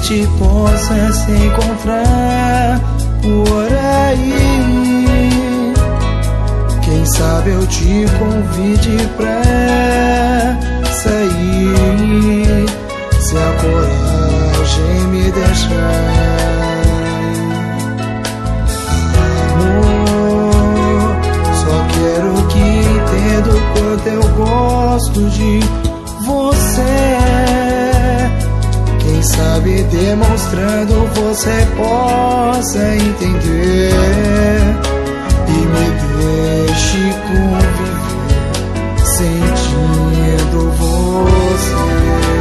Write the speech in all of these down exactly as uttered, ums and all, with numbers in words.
gente possa se encontrar por aí. Quem sabe eu te convide pra sair, se a coragem me deixar. Amor, só quero que entenda o quanto eu gosto de você. Quem sabe demonstrando você possa entender e me deixe conviver sentindo você.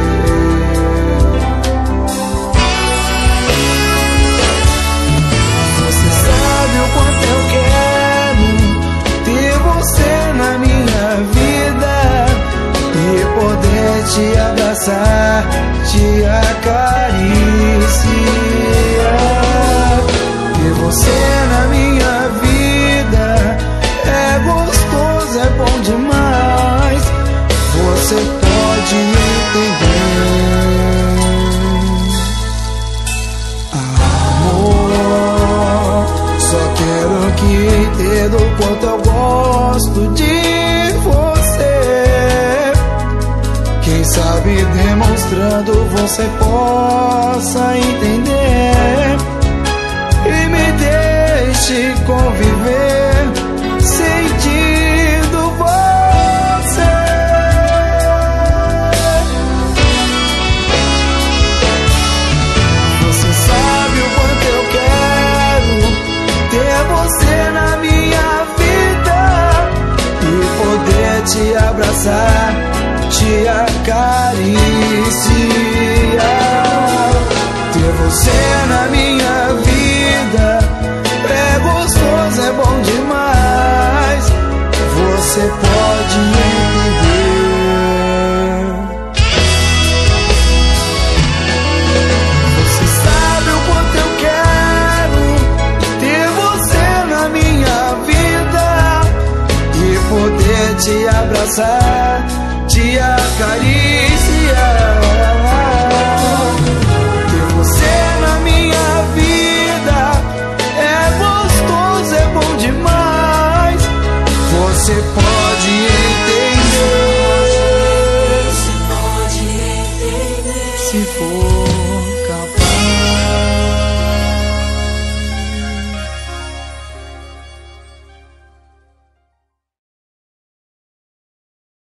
Você sabe o quanto eu quero ter você na minha vida e poder te abraçar, te acariciar. Ter você na minha vida é gostoso, é bom demais. Você pode entender. Amor, só quero que entenda o quanto eu gosto de você. Quem sabe demonstrando você possa entender e me deixe conviver sentindo você. Você sabe o quanto eu quero ter você na minha vida e poder te abraçar, te acariciar. Ter você na minha vida é gostoso, é bom demais. Você pode entender. Você sabe o quanto eu quero ter você na minha vida e poder te abraçar, te acariciar. Ter você na minha vida é gostoso, é bom demais. Você pode